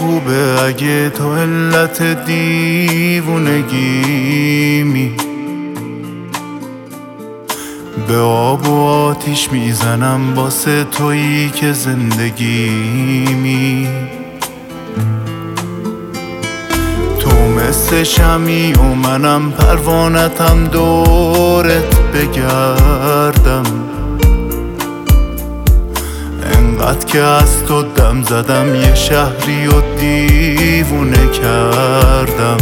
خوبه اگه تو علت دیوونگیمی. به آب و آتیش میزنم واسه تویی که زندگیمی. تو مثل شمی و منم پروانتم دورت بگردم. انقدر که از تو دم زدم یه شهری و دیوونه کردم.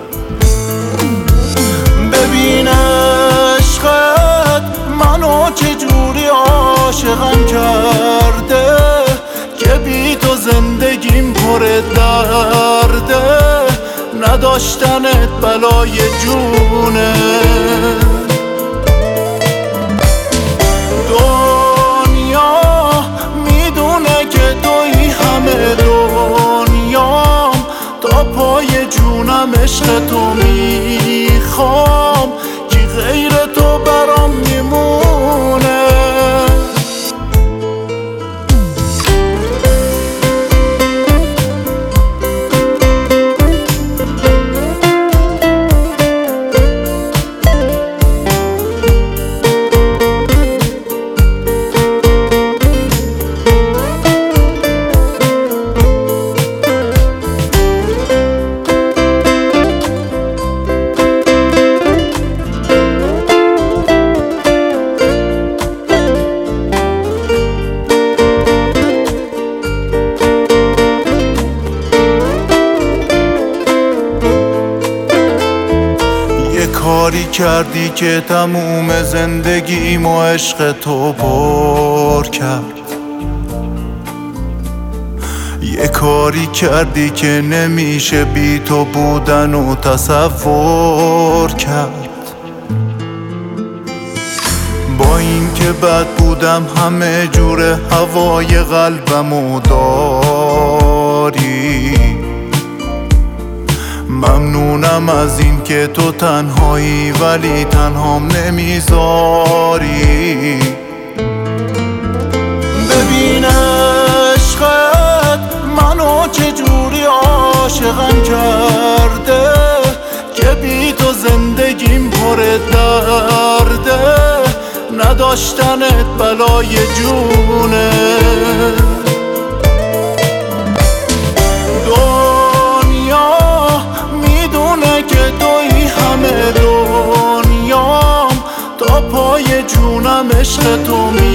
ببین عشقت منو چجوری عاشقم کرده که بی تو زندگیم پر درده. نداشتنت بلای جونه. دنیا میدونه که توی همه دنیام. تا پای جونم عشق تو میخوام. کی غیر تو برام میمونه. کاری کردی که تموم زندگیم و عشق تو پر کرد. یه کاری کردی که نمیشه بی تو بودن و تصور کرد. با این که بد بودم همه جور هوای قلبمو داری. ممنونم از این که تو تنهایی ولی تنهام نمیذاری. ببین عشقت منو چجوری عاشقم کرده که بی تو زندگیم پر درده. نداشتنت بلای جونه. همه دنیام تا پای جونم عشق تو